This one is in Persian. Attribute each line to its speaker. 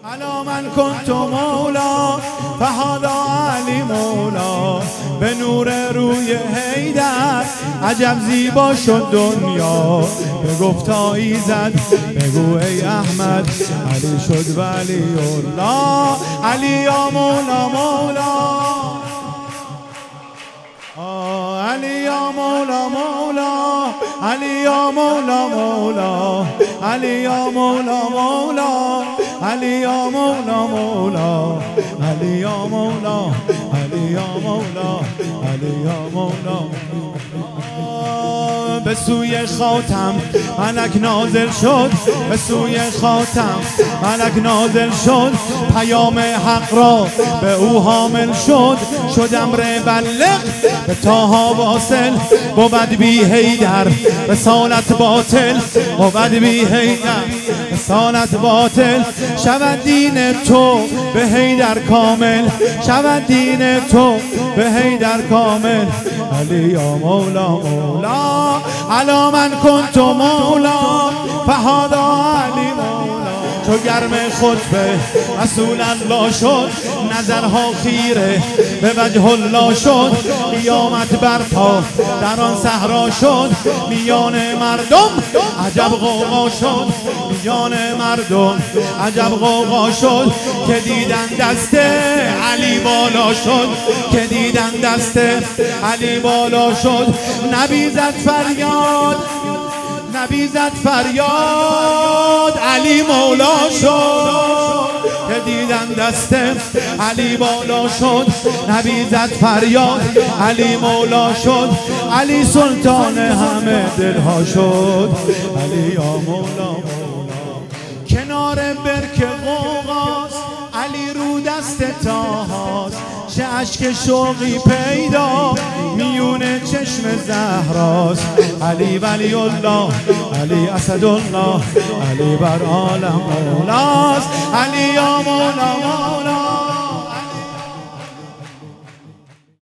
Speaker 1: الا من کنت مولا فهذا علی مولا. به نور روی حیدر عجب زیبا شد دنیا. به گفتا ایزد بگو ای احمد علی شد ولی الله. علی یا مولا مولا، علی یا مولا مولا، علی یا مولا مولا، علی یا مولا مولا، علی یا مولا مولا، علی یا مولا، علی یا مولا، علی یا مولا. به سوی خاتم ملک نازل شد، به سوی خاتم ملک نازل شد. پیام حق را به او حامل شد. شد امر بلغ به طه واصل. بود بی حیدر رسالت باطل، بود بی حیدر رسالت باطل. شود دین تو به حیدر کامل، شود دین تو به حیدر کامل. علی یا مولا مولا، الا من کنت مولا فهذا علی مولا. چو گرم خطبه رسول الله شد، نظرها خیره به وجه الله شد. قیامت برپا در آن صحرا شد. میان مردم عجب غوغا شد، میان مردم عجب غوغا شد. که دیدن دست علی بالا شد، که دیدن دست علی بالا شد. نبی زد فریاد، نبی زد فریاد علی مولا شد. که دیدن دست علی بالا شد. نبی زد فریاد علی مولا شد. علی سلطان همه دلها شد. علی یا مولا مولا. کنار برک غوغاست علی رو دست تاهاست. چه اشک شوقی پیدا میون چشم زهراست. علی ولی الله، علی اسد الله، علی بر عالم مولاست. علی